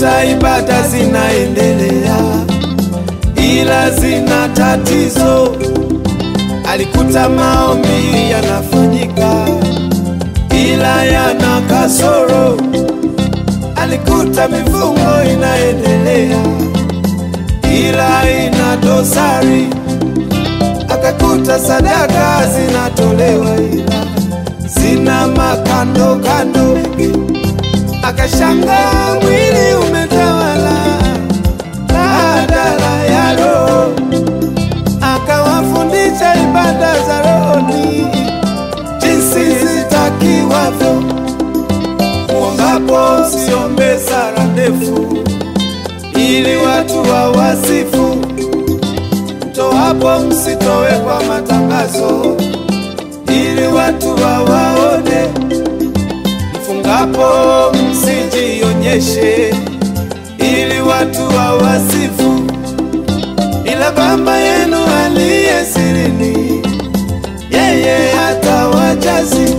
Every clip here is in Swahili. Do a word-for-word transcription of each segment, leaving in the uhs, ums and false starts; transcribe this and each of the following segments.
alikuta ibada zinaendelea ila zina tatizo, alikuta maombi yanafanyika ila yana kasoro, alikuta mifungo inaendelea ila ina dosari, akakuta sadaka zinatolewa ila zina makando kando, akashanga mwili umetawala badala ya roho, akawafundisha ibada za rohoni jinsi zitakiwavyo. Muombapo msiombe sala ndefu ili watu wawasifu, mtoapo msitowe kwa matangazo ili watu wawaone, mfungapo msijionyeshe ili watu wawasifu, ila Baba yenu aliye sirini yeye atawajazi.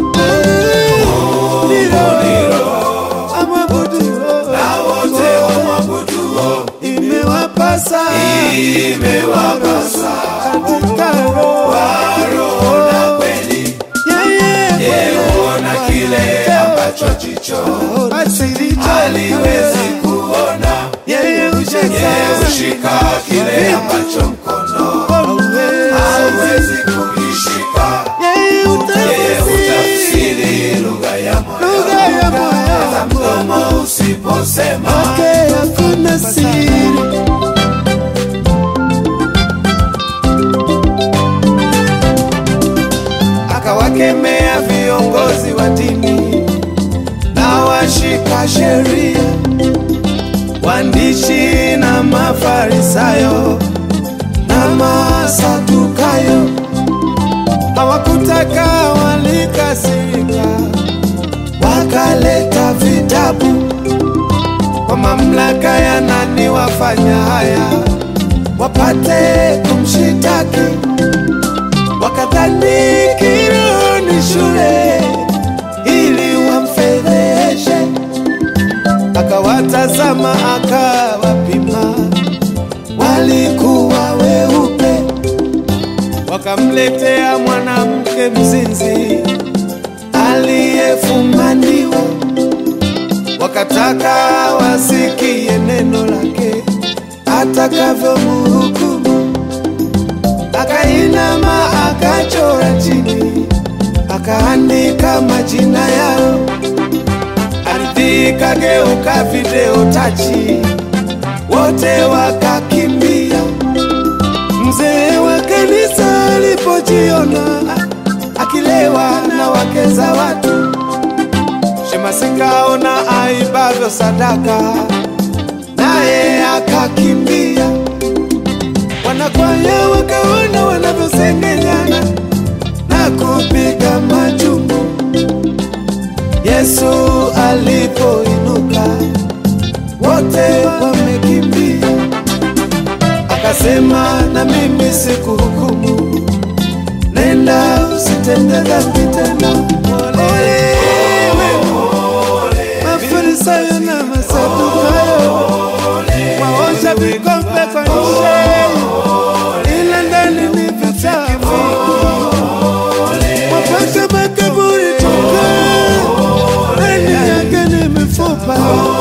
Imewapasa, imewapasa katika roho na kweli, yeye huona kile ambacho jicho haliwezi kuona, yeye hushika kile ambacho mkono hauwezi kukishika, yeye hutafsiri lugha ya moyo, hata mdomo usiposema hakuna siri. Akawakemea viongozi wa dini na washika sheria, waandishi na Mafarisayo na Masadukayo. Hawakutaka, walikasirika, wakaleta vitabu. Kwa mamlaka ya nani wafanya haya? Wapate kumshitaki. Wakadhani kiroho ni shule ili wamfedheshe. Akawatazama akawapima, walikuwa weupe. Wakamletea mwanamke mzinzi aliyefumaniwa, wakataka wasikie neno lake atakavyomhukumu. Akainama akachora chini, akaandika majina yao. Ardhi ikageuka video tachi, wote wakakimbia. Mzee wa kanisa alipojiona akilewa na wake za watu, Shemasi kaona aibavyo sadaka, naye akakimbia. Wanakwaya wakaona wanavyosengenyana na kupiga majumbu. Yesu alipoinuka, wote wamekimbia. Akasema, na mimi sikuhukumu, nenda usitende dhambi tena. Ole Mafarisayo na Masadukayo, waosha vikombe kwa nje, ila ndani ni vichafu. Wapaka makaburi tuka, ndani yake ni mifupa.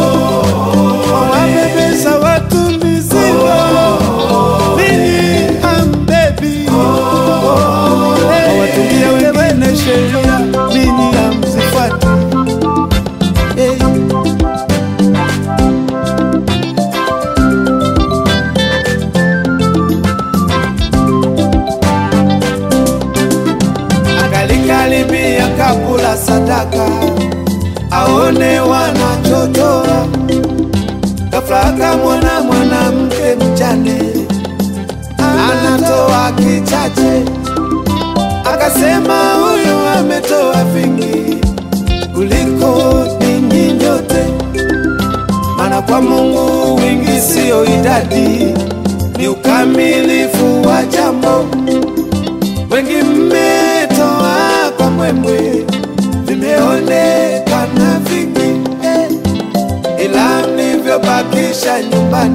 Wawabebesha watu mizigo, ninyi hambebi. Wawatungia wengine sheria, ninyi hamzifuati. Hey. Akalikaribia kabula sadaka, aone wanachotoa. Ghafla akamwona mwanamke mjane anatoa kichache. Akasema, huyu ametoa vingi kuliko ninyi nyote, maana kwa Mungu wingi sio idadi, ni ukamilifu wa jambo. Wengi mmetoa kwa mwemwe, vimeonekana vingi, eh, ila mlivyo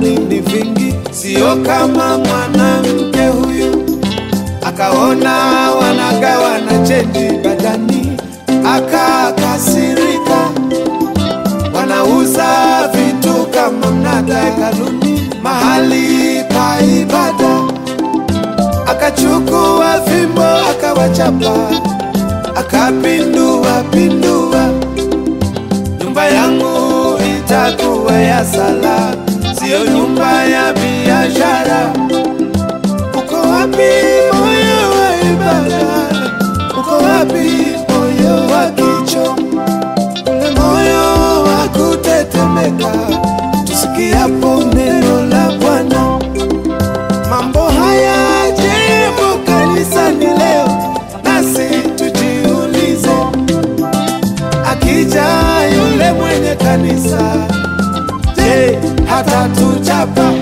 duniani ni vingi, sio kama mwanamke huyu. Akaona wanagawana chenji badani, akakasirika. Wanauza vitu kama mnada hekaluni, mahali pa ibada. Akachukua fimbo akawachapa, akapindua pindua. Nyumba yangu itakuwa ya sala, sio nyumba ya biashara. Uko wapi moyo wa ibada? Uko wapi moyo wa kicho? Ule moyo wa kutetemeka tusikiapo neno la Bwana. Mambo haya jibu kanisani leo, nasi tujiulize. Akija yule mwenye kanisa, je, hata tuchapa?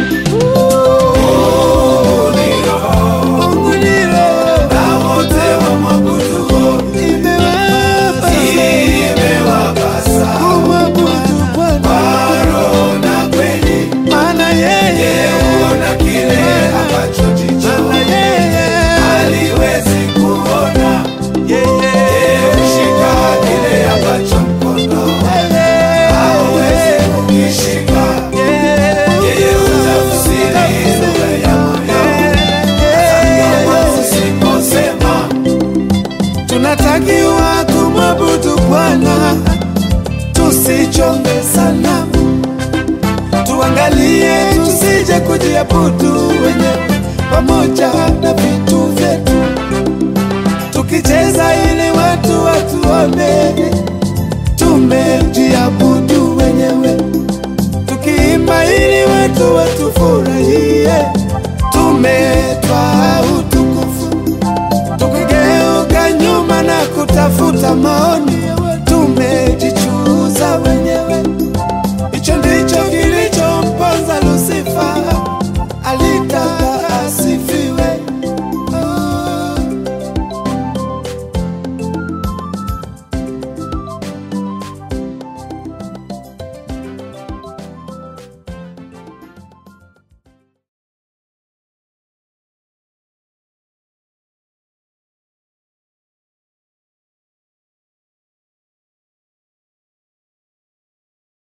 Tunatakiwa kumwabudu Bwana, tusichonge sanamu. Tuangalie tusije kujiabudu wenyewe pamoja na vitu vyetu. Tukicheza ili watu watuone, tumejiabudu wenyewe. Tukiimba ili watu watufurahie, tumetwaa utukufu. Tukigeuka nyuma na kutafuta maoni,